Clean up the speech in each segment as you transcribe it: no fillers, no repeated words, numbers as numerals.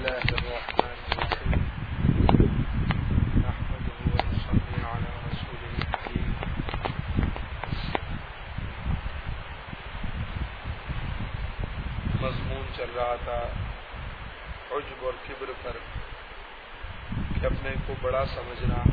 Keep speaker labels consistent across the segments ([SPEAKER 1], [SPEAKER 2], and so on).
[SPEAKER 1] الله الرحمن الرحيم نحمده ونصلي على رسوله الكريم مضمون چل رہا تھا عجب اور کبر پر کہ اپنے کو بڑا سمجھنا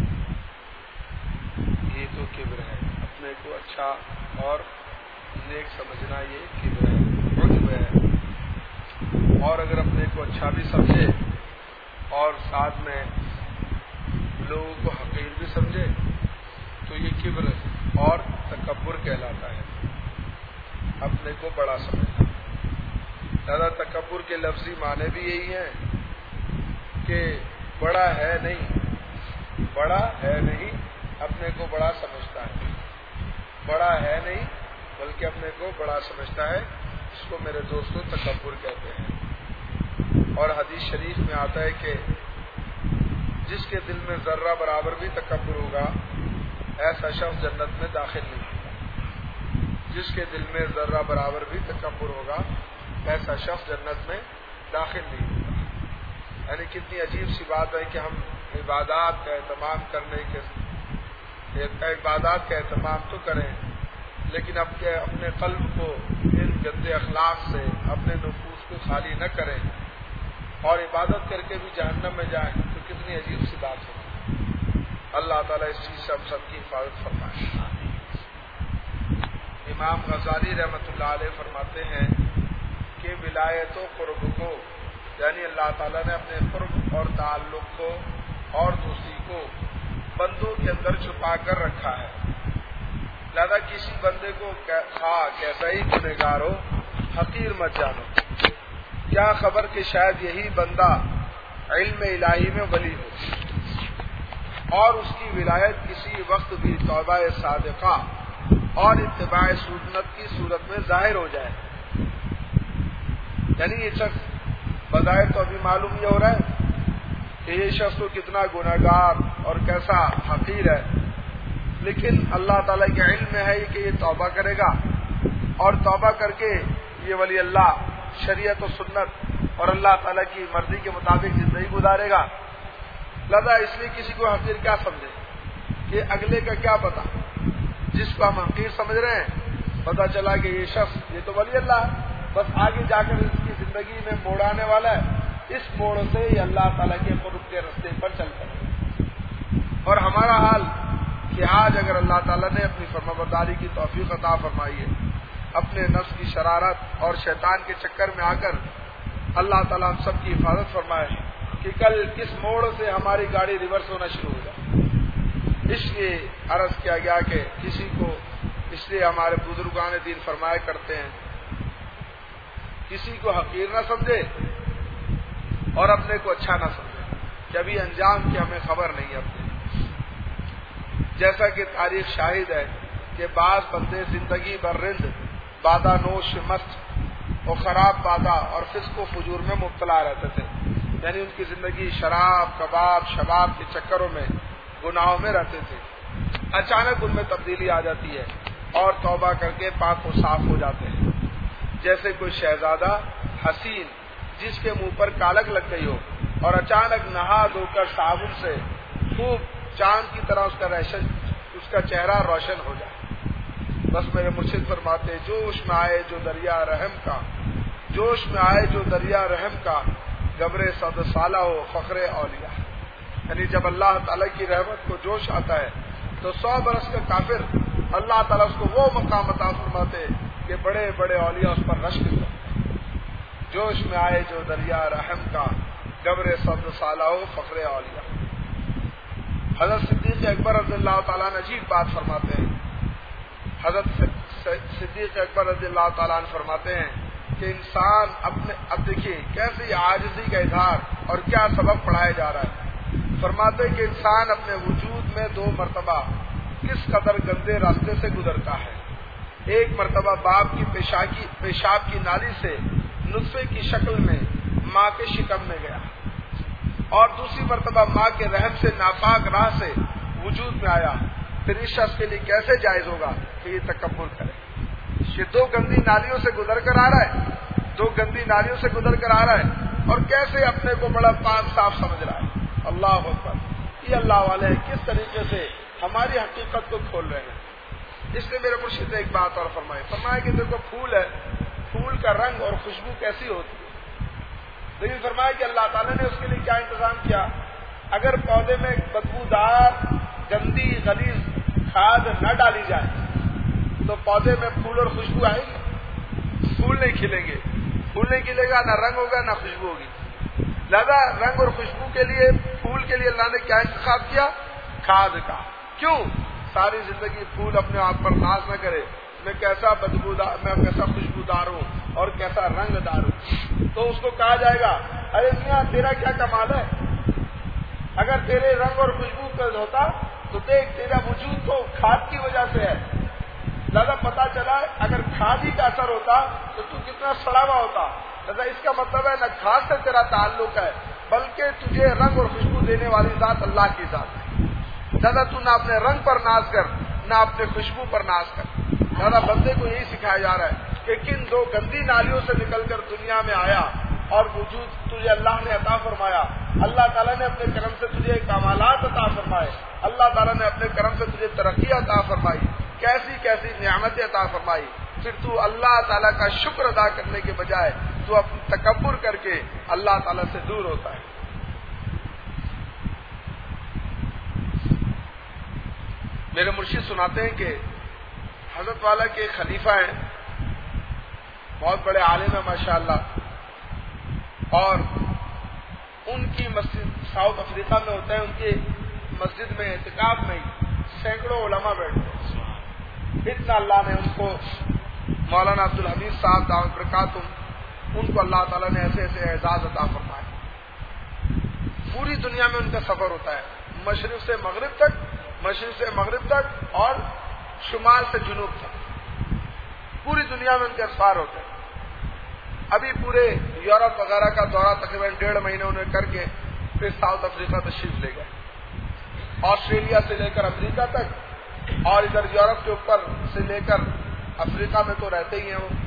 [SPEAKER 1] یہ تو کبر ہے، اپنے کو اچھا اور نیک سمجھنا یہ کبر ہے، عجب ہے۔ اور اگر اپنے کو اچھا بھی سمجھے اور ساتھ میں لوگوں کو حقیر بھی سمجھے تو یہ کبر اور تکبر کہلاتا ہے، اپنے کو بڑا سمجھنا۔ زیادہ تکبر کے لفظی معنی بھی یہی ہیں کہ بڑا ہے نہیں، اپنے کو بڑا سمجھتا ہے، بڑا ہے نہیں بلکہ اپنے کو بڑا سمجھتا ہے، اس کو میرے دوستوں تکبر کہتے ہیں۔ اور حدیث شریف میں آتا ہے کہ جس کے دل میں ذرہ برابر بھی تکبر ہوگا ایسا شخص جنت میں داخل نہیں ہوگا۔ جس کے دل میں ذرہ برابر بھی تکبر ہوگا ایسا شخص جنت میں داخل نہیں ہوگا۔ یعنی کتنی عجیب سی بات ہے کہ ہم عبادات کا اہتمام تو کریں لیکن اپنے قلب کو ان گندے اخلاق سے اپنے نفوس کو خالی نہ کریں اور عبادت کر کے بھی جہنم میں جائیں تو کتنی عجیب سی بات ہے۔ اللہ تعالیٰ اس چیز سے ہم سب کی حفاظت فرمائے۔ امام غزالی رحمۃ اللہ علیہ فرماتے ہیں کہ ولایت و قرب کو یعنی اللہ تعالیٰ نے اپنے قرب اور تعلق کو اور دوستی کو بندوں کے اندر چھپا کر رکھا ہے، لہذا کسی بندے کو کیسا ہی گنہگار ہو حقیر مت جانو۔ کیا خبر کہ شاید یہی بندہ علم الہی میں ولی ہو اور اس کی ولایت کسی وقت بھی توبہ صادقہ اور اتباع سنت کی صورت میں ظاہر ہو جائے۔ یعنی یہ شخص بظاہر تو ابھی معلوم یہ ہو رہا ہے کہ یہ شخص تو کتنا گنہگار اور کیسا حقیر ہے، لیکن اللہ تعالیٰ کے علم میں ہے کہ یہ توبہ کرے گا اور توبہ کر کے یہ ولی اللہ شریعت و سنت اور اللہ تعالیٰ کی مرضی کے مطابق زندگی گزارے گا۔ لہذا اس لیے کسی کو حقیر کیا سمجھے کہ اگلے کا کیا پتا، جس کو ہم حقیر سمجھ رہے ہیں پتا چلا کہ یہ شخص یہ تو ولی اللہ ہے، بس آگے جا کر اس کی زندگی میں موڑ آنے والا ہے، اس موڑ سے یہ اللہ تعالیٰ کے قرب کے راستے پر چل پڑے۔ اور ہمارا حال کہ آج اگر اللہ تعالیٰ نے اپنی فرمانبرداری کی توفیق عطا فرمائی ہے، اپنے نفس کی شرارت اور شیطان کے چکر میں آ کر اللہ تعالیٰ ہم سب کی حفاظت فرمائے کہ کل کس موڑ سے ہماری گاڑی ریورس ہونا شروع ہو جائے۔ اس لیے عرض کیا گیا کہ کسی کو اس لیے ہمارے بزرگان دین فرمایا کرتے ہیں کسی کو حقیر نہ سمجھے اور اپنے کو اچھا نہ سمجھے کہ ابھی انجام کی ہمیں خبر نہیں ہے اپنے۔ جیسا کہ تاریخ شاہد ہے کہ بعض بندے زندگی بھر رند بادہ نوش مست اور خراب بادہ اور فسق و فجور میں مبتلا رہتے تھے، یعنی ان کی زندگی شراب کباب شباب کے چکروں میں گناہوں میں رہتے تھے۔ اچانک ان میں تبدیلی آ جاتی ہے اور توبہ کر کے پاک و صاف ہو جاتے ہیں، جیسے کوئی شہزادہ حسین جس کے منہ پر کالک لگ گئی ہو اور اچانک نہا دھو کر صابن سے خوب چاند کی طرح اس کا چہرہ روشن ہو جائے۔ بس میرے مرشد فرماتے جوش میں آئے جو دریا رحم کا گبر صد سالہ ہو فخر اولیاء۔ یعنی جب اللہ تعالیٰ کی رحمت کو جوش آتا ہے تو 100 برس کا کافر اللہ تعالیٰ اس کو وہ مقام عطا فرماتے کہ بڑے بڑے اولیاء اس پر رشک کرتے۔ جوش میں آئے جو دریا رحم کا گبر صد سالہ ہو فخر اولیاء۔ حضرت صدیق اکبر رضی اللہ تعالیٰ نے عجیب بات فرماتے ہیں۔ حضرت صدیق اکبر رضی اللہ تعالیٰ عنہ فرماتے ہیں کہ انسان اب دیکھیے کیسے عاجزی کا اظہار اور کیا سبق پڑھایا جا رہا ہے۔ فرماتے ہیں کہ انسان اپنے وجود میں 2 مرتبہ کس قدر گندے راستے سے گزرتا ہے۔ ایک مرتبہ باپ کی پیشاب کی نالی سے نطفے کی شکل میں ماں کے شکم میں گیا اور دوسری مرتبہ ماں کے رحم سے ناپاک راہ سے وجود میں آیا۔ پھر اس شخص کے لیے کیسے جائز ہوگا کہ یہ تکبر کرے؟ یہ 2 گندی نالیوں سے گزر کر آ رہا ہے، 2 گندی نالیوں سے گزر کر آ رہا ہے اور کیسے اپنے کو بڑا پاک صاف سمجھ رہا ہے. اللہ اکبر. یہ اللہ والے کس طریقے سے ہماری حقیقت کو کھول رہے ہیں. اس نے میرے مرشد نے ایک بات اور فرمایا کہ دیکھو پھول ہے، پھول کا رنگ اور خوشبو کیسی ہوتی ہے. لیکن فرمایا کہ اللہ تعالیٰ نے اس کے لیے کیا انتظام کیا. اگر پودے میں بدبودار گندی غلیظ کھاد نہ ڈالی جائے تو پودے میں پھول اور خوشبو آئے گی؟ پھول نہیں کھلیں گے، پھول نہیں کھلے گا، نہ رنگ ہوگا نہ خوشبو ہوگی. لہذا رنگ اور خوشبو کے لیے، پھول کے لیے اللہ نے کیا انتخاب کیا؟ کھاد کا. کیوں؟ ساری زندگی پھول اپنے آپ پر ناز نہ کرے میں کیسا بدبودار، میں کیسا خوشبودار ہوں اور کیسا رنگ دار ہوں. تو اس کو کہا جائے گا ارے میاں تیرا کیا کمال ہے، اگر تیرے رنگ اور خوشبو کا ہوتا تو دیکھ تیرا وجود تو کھاد کی وجہ سے ہے. لہذا پتا چلا اگر کھاد ہی کا اثر ہوتا تو کتنا سڑا ہوا ہوتا. لہذا اس کا مطلب ہے نہ کھاد سے تیرا تعلق ہے بلکہ تجھے رنگ اور خوشبو دینے والی ذات اللہ کی ذات ہے. لہذا تو نہ اپنے رنگ پر ناز کر نہ اپنے خوشبو پر ناز کر. لہذا بندے کو یہی سکھایا جا رہا ہے کہ کن دو گندی نالیوں سے نکل کر دنیا میں آیا اور وجود تجھے اللہ نے عطا فرمایا. اللہ تعالیٰ نے اپنے کرم سے تجھے کمالات عطا فرمائے. اللہ تعالیٰ نے اپنے کرم سے تجھے ترقی عطا فرمائی، کیسی کیسی نعمتیں عطا فرمائی. پھر تو اللہ تعالیٰ کا شکر ادا کرنے کے بجائے تو اپنے تکبر کر کے اللہ تعالیٰ سے دور ہوتا ہے. میرے مرشد سناتے ہیں کہ حضرت والا کے خلیفہ ہیں، بہت بڑے عالم ہیں ماشاءاللہ، اور ان کی مسجد ساؤتھ افریقہ میں ہوتے ہیں. ان کی مسجد میں اعتکاف میں سینکڑوں علماء بیٹھتے ہیں. اتنا اللہ نے ان کو، مولانا عبدالحمید صاحب دعوت برکاتہم، ان کو اللہ تعالیٰ نے ایسے ایسے اعزاز عطا فرمائے. پوری دنیا میں ان کا سفر ہوتا ہے، مشرق سے مغرب تک اور شمال سے جنوب تک. پوری دنیا میں ان کے اسفار ہوتے ہیں. ابھی پورے یورپ وغیرہ کا دورہ تقریباً 1.5 مہینے انہیں کر کے پھر ساؤتھ افریقہ تشریف لے گئے. آسٹریلیا سے لے کر امریکہ تک اور ادھر یورپ کے اوپر سے لے کر افریقہ میں تو رہتے ہی ہیں وہ.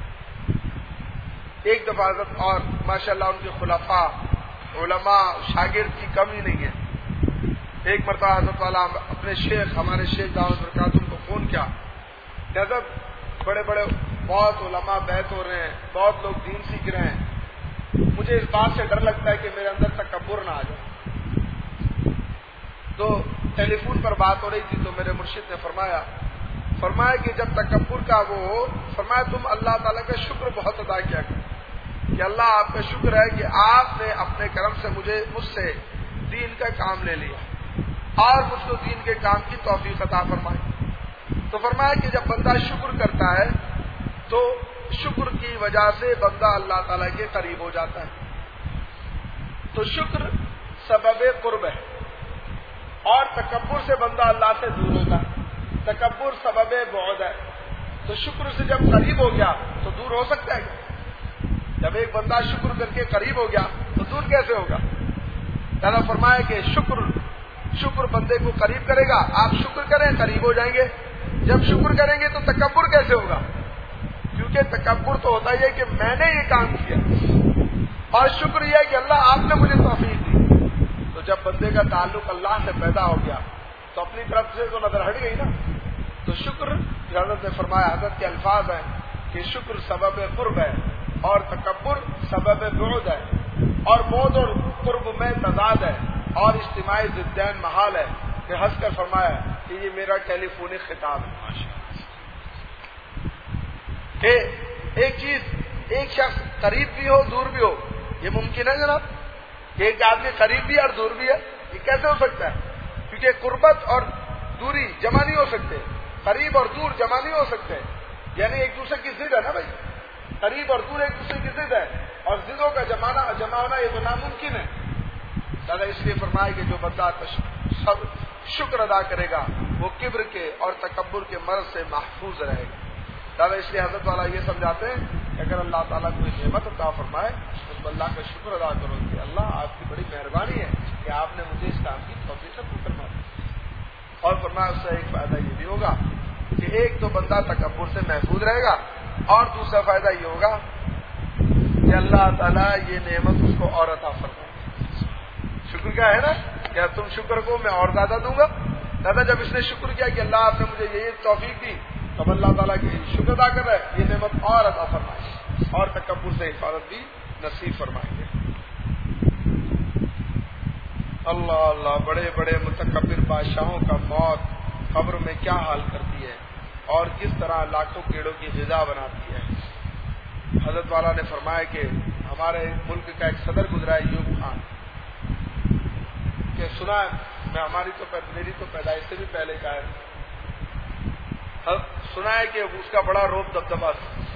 [SPEAKER 1] ایک دفعہ حضرت اور ماشاءاللہ ان کے خلفاء علماء شاگرد کی کمی نہیں ہے. ایک مرتبہ حضرت والا اپنے شیخ، ہمارے شیخ دعوت برکاتہم کو فون کیا کہ حضرت بڑے بڑے بہت علماء بیعت ہو رہے ہیں، بہت لوگ دین سیکھ رہے ہیں، مجھے اس بات سے ڈر لگتا ہے کہ میرے اندر تکبر نہ آ جائے. تو ٹیلی فون پر بات ہو رہی تھی تو میرے مرشد نے فرمایا کہ جب تکبر کا وہ ہو، فرمایا تم اللہ تعالیٰ کا شکر بہت ادا کیا کرو کہ اللہ آپ کا شکر ہے کہ آپ نے اپنے کرم سے مجھ سے دین کا کام لے لیا اور مجھ کو دین کے کام کی توفیق عطا فرمائی. تو فرمایا کہ جب بندہ شکر کرتا ہے تو شکر کی وجہ سے بندہ اللہ تعالیٰ کے قریب ہو جاتا ہے. تو شکر سبب قرب ہے اور تکبر سے بندہ اللہ سے دور ہوتا ہے. تکبر سبب بعد ہے. تو شکر سے جب قریب ہو گیا تو دور ہو سکتا ہے؟ جب ایک بندہ شکر کر کے قریب ہو گیا تو دور کیسے ہوگا؟ تعالیٰ فرمایا کہ شکر بندے کو قریب کرے گا. آپ شکر کریں قریب ہو جائیں گے. جب شکر کریں گے تو تکبر کیسے ہوگا؟ کیونکہ تکبر تو ہوتا ہی ہے کہ میں نے یہ کام کیا، اور شکر یہ ہے کہ اللہ آپ نے مجھے توفیق دی. تو جب بندے کا تعلق اللہ سے پیدا ہو گیا تو اپنی طرف سے تو نظر ہٹ گئی نا. تو شکر، حضرت نے فرمایا، حضرت کے الفاظ ہیں کہ شکر سبب قرب ہے اور تکبر سبب بعد ہے، اور بعد اور قرب میں تضاد ہے اور اجتماعی ضدین محال ہے. کہ ہنس کر فرمایا کہ یہ میرا ٹیلی فونک خطاب ہے کہ ایک چیز، ایک شخص قریب بھی ہو دور بھی ہو، یہ ممکن ہے جناب کہ ایک آدمی قریب بھی اور دور بھی ہے؟ یہ کیسے ہو سکتا ہے؟ کیونکہ قربت اور دوری جمع نہیں ہو سکتے، قریب اور دور جمع نہیں ہو سکتے. یعنی ایک دوسرے کی ضد ہے نا بھائی، قریب اور دور ایک دوسرے کی ضد ہے اور ضدوں کا جمع ہونا یہ تو ناممکن ہے. دادا اس لیے فرمایا کہ جو بندہ شکر ادا کرے گا وہ کبر کے اور تکبر کے مرض سے محفوظ رہے گا. دادا اس لیے حضرت والا یہ سمجھاتے ہیں کہ اگر اللہ تعالیٰ کوئی نعمت عطا فرمائے تو اس اللہ کا شکر ادا کرو کہ اللہ آپ کی بڑی مہربانی ہے کہ آپ نے مجھے اس کام کی توفیق فرما دی. اور فرمایا اس سے ایک فائدہ یہ بھی ہوگا کہ ایک تو بندہ تکبر سے محفوظ رہے گا، اور دوسرا فائدہ یہ ہوگا کہ اللہ تعالیٰ یہ نعمت اس کو اور عطا فرمائے. شکر کیا ہے نا، کیا تم شکر کو میں اور زیادہ دوں گا. دادا جب اس نے شکر کیا کہ اللہ آپ نے مجھے یہ توفیق دی، تب اللہ تعالیٰ کی شکر ادا کر رہا ہے، یہ نعمت اور عطا فرمائے اور تکبر سے حفاظت بھی نصیب فرمائیں گے. اللہ اللہ، بڑے بڑے متکبر بادشاہوں کا موت قبر میں کیا حال کرتی ہے اور کس طرح لاکھوں کیڑوں کی غذا بناتی ہے. حضرت والا نے فرمایا کہ ہمارے ملک کا ایک صدر گزرا ہے ایوب خان، کہ سنا میں میری تو پیدائش سے بھی پہلے کا ہے، سنا ہے کہ اس کا بڑا روب دبدبا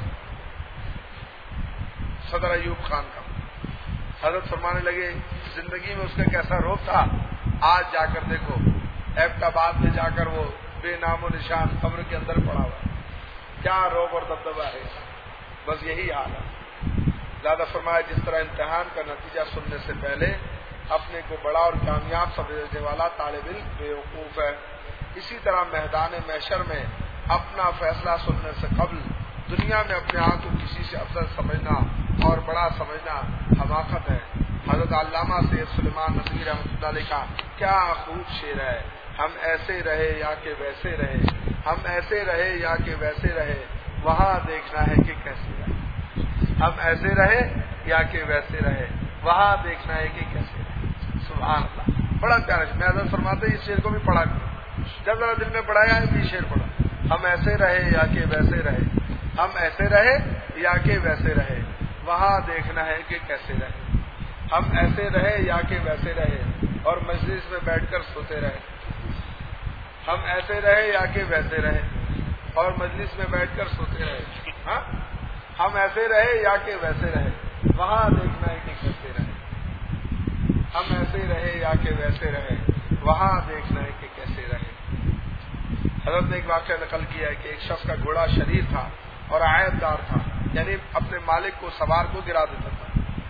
[SPEAKER 1] صدر ایوب خان کا. حضرت فرمانے لگے زندگی میں اس کا کیسا روب تھا، آج جا کر دیکھو ایبٹ آباد میں جا کر وہ بے نام و نشان قبر کے اندر پڑا ہوا، کیا روب اور دبدبا ہے. بس یہی حال ہے. زیادہ فرمایا جس طرح امتحان کا نتیجہ سننے سے پہلے اپنے کو بڑا اور کامیاب سمجھنے والا طالب علم بیوقوف ہے، اسی طرح میدان محشر میں اپنا فیصلہ سننے سے قبل دنیا میں اپنے آپ کو کسی سے افضل سمجھنا اور بڑا سمجھنا حماقت ہے. حضرت علامہ سید سلیمان نصری رحمۃ اللہ علیہ کا کیا خوب شعر ہے، ہم ایسے رہے یا کہ ویسے رہے، ہم ایسے رہے یا کہ ویسے رہے، وہاں دیکھنا ہے کہ کیسے رہے. ہم ایسے رہے یا کہ ویسے رہے، وہاں دیکھنا ہے کہ کیسے رہے. سبحان اللہ، بڑا پیارا. میں حضرت فرماتے اس شعر کو بھی پڑھا کروں، جب ذرا دل میں پڑھایا ہے بھی شعر پڑھا. ہم ایسے رہے یا کہ ویسے رہے، ہم ایسے رہے یا کہ ویسے رہے، وہاں دیکھنا ہے کہ کیسے رہے. ہم ایسے رہے یا کہ ویسے رہے اور مجلس میں بیٹھ کر سوتے رہے. ہم ایسے رہے یا کہ ویسے رہے اور مجلس میں بیٹھ کر سوتے رہے. ہاں، ہم ایسے رہے یا کہ ویسے رہے، وہاں دیکھنا ہے کہ کیسے رہے. ہم ایسے رہے یا کہ ویسے رہے، وہاں دیکھنا ہے کہ کیسے رہے. حضرت نے ایک واقعہ نقل کیا ہے کہ ایک شخص کا گھوڑا شریر تھا اور عائد دار تھا، یعنی اپنے مالک کو سوار کو گرا دیتا تھا.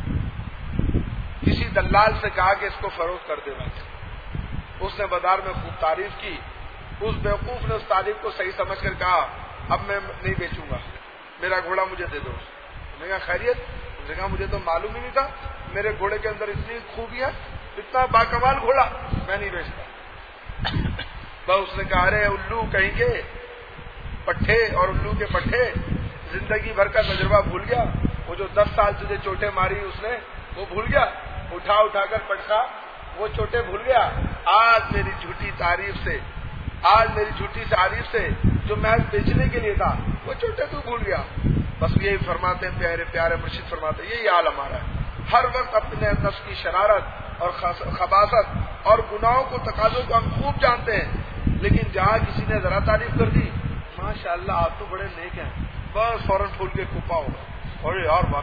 [SPEAKER 1] کسی دلال سے کہا کہ اس کو فروخت کر دے. اس نے بازار میں خوب تعریف کی. اس بیوقوف نے اس تعریف کو صحیح سمجھ کر کہا اب میں نہیں بیچوں گا، میرا گھوڑا مجھے دے دو. میں نے کہا خیریت؟ اس نے کہا مجھے تو معلوم ہی نہیں تھا، میرے گھوڑے کے اندر اتنی خوبیاں، اتنا باکمال گھوڑا، میں نہیں بیچتا. بس اس نے کہا ارے الو کہیں کے پٹھے اور الو کے پٹھے، زندگی بھر کا تجربہ بھول گیا. وہ جو 10 سال تجھے چوٹیں ماری اس نے وہ بھول گیا، اٹھا اٹھا کر پٹکا، وہ چوٹیں بھول گیا. آج میری جھوٹی تعریف سے جو محض بیچنے کے لیے تھا وہ چوٹیں تو بھول گیا. بس یہی فرماتے ہیں پیارے پیارے مرشد فرماتے ہیں یہی حال ہمارا ہے. ہر وقت اپنے نفس کی شرارت اور خباثت اور گناہوں کو تقاضوں کو ہم خوب جانتے ہیں، لیکن جہاں کسی نے ذرا تعریف کر دی ماشاء اللہ آپ تو بڑے نیک ہیں، بس فوراً پھول کے کھپا ہوگا. اور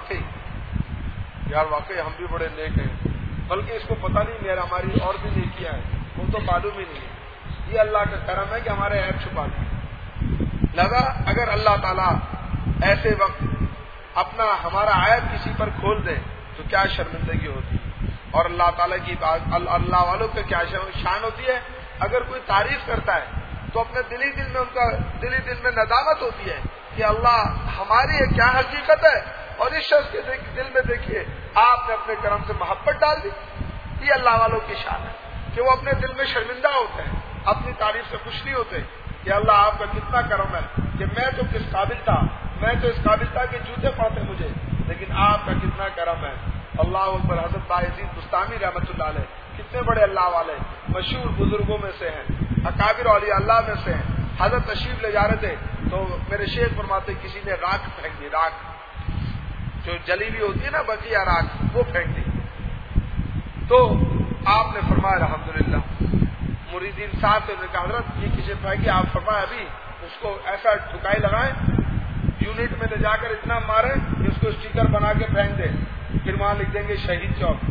[SPEAKER 1] یار واقعی ہم بھی بڑے نیک ہیں، بلکہ اس کو پتہ نہیں ہماری اور بھی نیکیاں ہیں، وہ تو معلوم ہی نہیں ہے. یہ اللہ کا کرم ہے کہ ہمارے عیب چھپا دیں. لہذا اگر اللہ تعالیٰ ایسے وقت اپنا ہمارا عیب کسی پر کھول دے تو کیا شرمندگی ہوتی ہے. اور اللہ تعالیٰ کی بات اللہ والوں پہ کیا شان ہوتی ہے. اگر کوئی تعریف کرتا ہے تو اپنے دلی دل میں ندامت ہوتی ہے کہ اللہ ہماری کیا حقیقت ہے. اور اس شخص کے دل میں دیکھیے آپ نے اپنے کرم سے محبت ڈال دی. یہ اللہ والوں کی شان ہے کہ وہ اپنے دل میں شرمندہ ہوتے ہیں، اپنی تعریف سے خوش نہیں ہوتے کہ اللہ آپ کا کتنا کرم ہے کہ میں تو کس قابل تھا، میں تو اس قابل تھا کہ جوتے پڑتے مجھے، لیکن آپ کا کتنا کرم ہے. اللہ اکبر. حضرت بایزید بستامی رحمۃ اللہ علیہ کتنے بڑے اللہ والے مشہور بزرگوں میں سے ہیں، اکابر اولیاء اللہ میں سے ہیں. حضرت تشریف لے جا رہے تھے تو میرے شیخ فرماتے کسی نے راکھ پھینک دی، راکھ جو جلی ہوئی ہوتی ہے نا بقیہ راکھ، وہ پھینک دی. تو آپ نے فرمایا الحمدللہ. مریدین صاحب سے کہا حضرت یہ کسی پھینکی؟ آپ فرمایا ابھی اس کو ایسا ٹھکائی لگائیں، یونٹ میں لے جا کر اتنا ماریں کہ اس کو اسٹیکر بنا کے پھینک دیں، پھر وہاں لکھ دیں گے شہید چوک.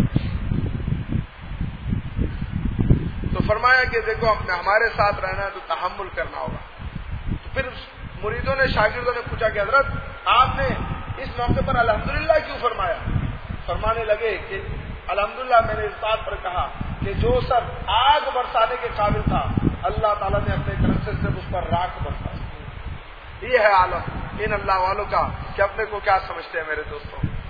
[SPEAKER 1] تو فرمایا کہ دیکھو ہمارے ساتھ رہنا ہے تو تحمل کرنا ہوگا. تو پھر مریدوں نے شاگردوں نے پوچھا کہ حضرت آپ نے اس موقع پر الحمدللہ کیوں فرمایا؟ فرمانے لگے کہ الحمدللہ میں نے اس بات پر کہا کہ جو سب آگ برسانے کے قابل تھا اللہ تعالیٰ نے اپنے کرم سے صرف اس پر راکھ برسا. یہ ہے عالم ان اللہ والوں کا کہ اپنے کو کیا سمجھتے ہیں میرے دوستوں.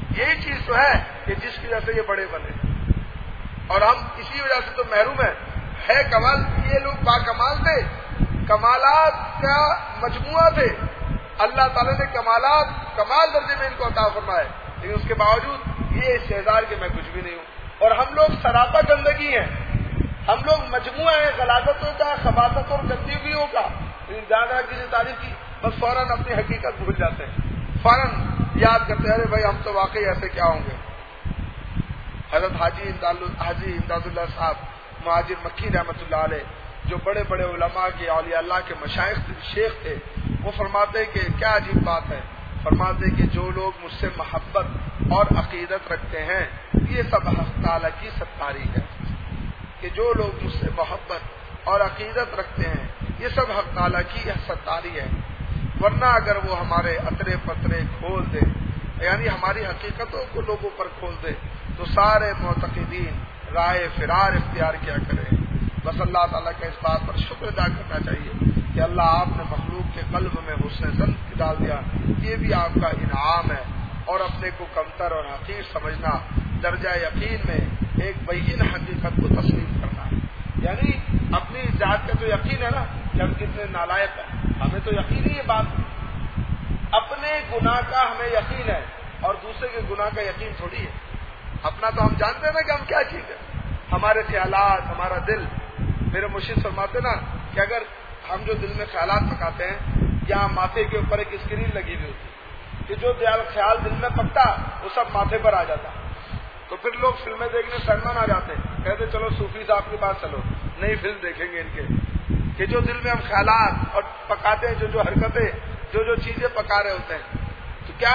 [SPEAKER 1] یہی چیز تو ہے کہ جس کی وجہ سے یہ بڑے بنے، اور ہم اسی وجہ سے تو محروم ہیں۔ ہے کمال، یہ لوگ باکمال تھے، کمالات کا مجموعہ تھے، اللہ تعالیٰ نے کمال درجے میں ان کو عطا فرمائے، لیکن اس کے باوجود یہ استعزار کہ میں کچھ بھی نہیں ہوں۔ اور ہم لوگ سراپا گندگی ہیں، ہم لوگ مجموعہ ہیں غلاظتوں کا، خباثت اور گندگیوں کا، لیکن زیادہ کسی تعریف کی بس فوراً اپنی حقیقت بھول جاتے ہیں، فوراً یاد کرتے ہیں ارے بھائی ہم تو واقعی ایسے کیا ہوں گے۔ حضرت حاجی امداد اللہ صاحب مہاجر مکی رحمۃ اللہ علیہ، جو بڑے بڑے علماء کے، اولیاء اللہ کے مشائخ شیخ تھے، وہ فرماتے کہ کیا عجیب بات ہے، فرماتے کہ جو لوگ مجھ سے محبت اور عقیدت رکھتے ہیں یہ سب حق تعالیٰ کی ستاری ہے، کہ جو لوگ مجھ سے محبت اور عقیدت رکھتے ہیں یہ سب حق تعالیٰ کی ستاری ہے، ورنہ اگر وہ ہمارے اترے پترے کھول دے، یعنی ہماری حقیقتوں کو لوگوں پر کھول دے، تو سارے معتقدین رائے فرار اختیار کیا کریں۔ بس اللہ تعالیٰ کا اس بات پر شکر ادا کرنا چاہیے کہ اللہ آپ نے مخلوق کے قلب میں حسن ظن ڈال دیا، یہ بھی آپ کا انعام ہے۔ اور اپنے کو کمتر اور حقیر سمجھنا، درجہ یقین میں ایک بین حقیقت کو تسلیم کرنا ہے، یعنی اپنی ذات کا تو یقین ہے نا کہ ہم کتنے نالائق ہیں، ہمیں تو یقین ہی یہ بات، اپنے گناہ کا ہمیں یقین ہے اور دوسرے کے گناہ کا یقین تھوڑی ہے۔ اپنا تو ہم جانتے ہیں نا کہ ہم کیا چیز ہے، ہمارے خیالات، ہمارا دل۔ میرے مرشد فرماتے نا کہ اگر ہم جو دل میں خیالات پکاتے ہیں، یہاں ماتھے کے اوپر ایک اسکرین لگی ہوئی ہوتی کہ جو خیال دل میں پکتا وہ سب ماتھے پر آ جاتا، تو پھر لوگ فلمیں دیکھنے سلمان آ جاتے ہیں، کہتے چلو صوفی صاحب کے پاس چلو، نئی فلم دیکھیں گے ان کے، کہ جو دل میں ہم خیالات اور پکاتے ہیں، جو حرکتیں، جو چیزیں پکا رہے ہوتے ہیں، تو کیا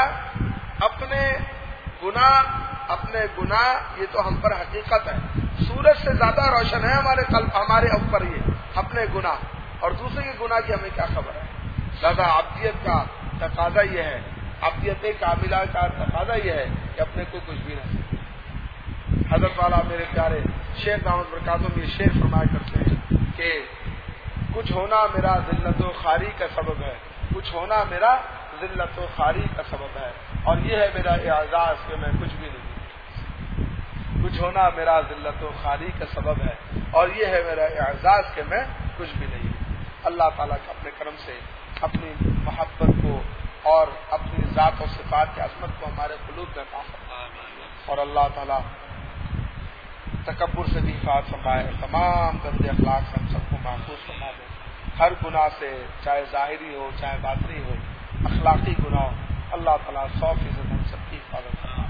[SPEAKER 1] اپنے گناہ یہ تو ہم پر حقیقت ہے، سورج سے زیادہ روشن ہے ہمارے قلب، ہمارے اوپر یہ اپنے گناہ، اور دوسرے کے گناہ کی ہمیں کیا خبر ہے۔ زیادہ عبدیت کا تقاضا یہ ہے، عبدیت کاملہ کا تقاضا یہ ہے کہ اپنے کو کچھ بھی نہ سکے۔ حضرت والا میرے پیارے شیخ دامت برکاتہم یہ شعر فرمایا کرتے ہیں کہ کچھ ہونا میرا ذلت و خواری کا سبب ہے، کچھ ہونا میرا ذلت و خواری کا سبب ہے، اور یہ ہے میرا اعزاز کہ میں کچھ بھی نہیں، کچھ ہونا میرا ذلت و خواری کا سبب ہے، اور یہ ہے میرا اعزاز کہ میں کچھ بھی نہیں۔ اللہ تعالیٰ کا اپنے کرم سے اپنی محبت کو اور اپنی ذات و صفات کی عظمت کو ہمارے قلوب میں عطا فرمائے، اور اللہ تعالیٰ تکبر سے بھی حفاظت فرمائے، تمام گندے اخلاق سے ہم سب کو محفوظ فرما دے، ہر گناہ سے، چاہے ظاہری ہو چاہے باطنی ہو، اخلاقی گناہ، اللہ تعالیٰ 100% ہم سب کی حفاظت فرمائے۔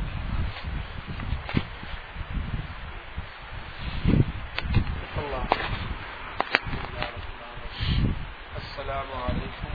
[SPEAKER 1] السلام علیکم